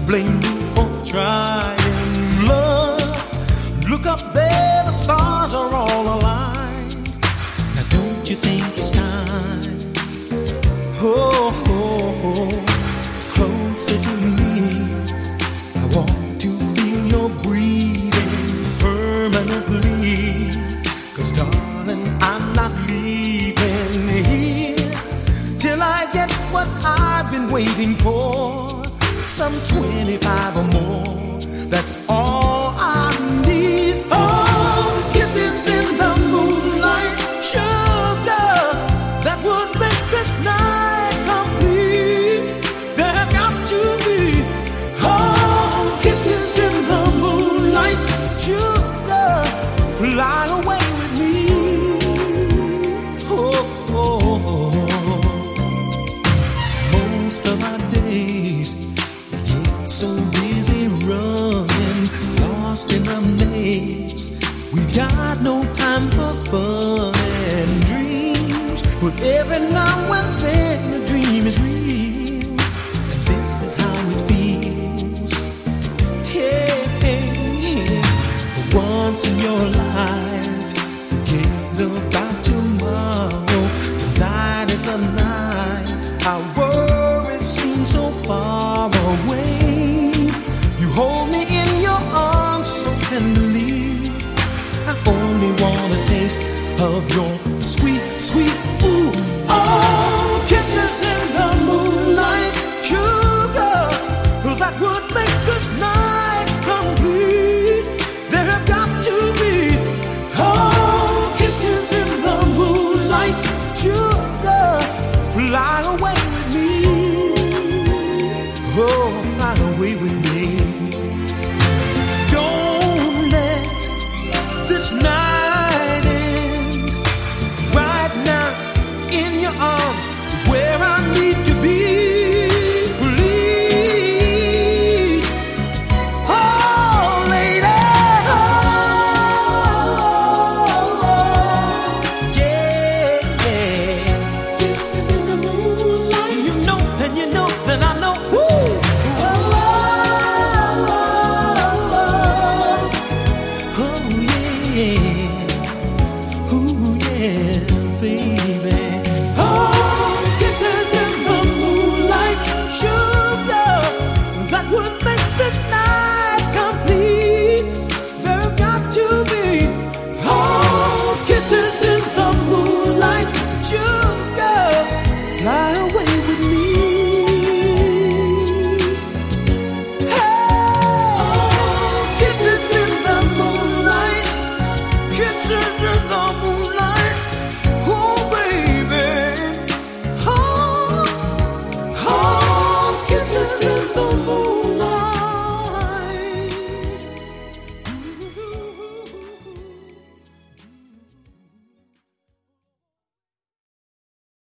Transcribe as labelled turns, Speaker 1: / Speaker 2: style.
Speaker 1: blame me for trying. Love, look up there, the stars are all aligned. Now don't you think it's time? Oh, oh, oh, closer to me. I want to feel your breathing permanently. 'Cause darling, I'm not leaving here till I get what I've been waiting for. Some 25 or more, that's all I need. Oh, kisses in the moonlight, sugar, that would make this night complete. There got to be, oh, kisses in the moonlight, sugar, fly away with me. Oh, oh, oh. Most of my days so busy running, lost in a maze. We got no time for fun and dreams, but every now and then a dream is real, and this is how it feels. Hey, hey, hey. For once in your life, forget about tomorrow. Tonight is the night. Our worries seem so far away. Hold me in your arms so tenderly. I only want a taste of your sweet, sweet, ooh, oh, kisses in the moonlight, sugar, that would make this night complete. There have got to be, oh, kisses in the moonlight, sugar, fly away with me. Oh, fly away with me.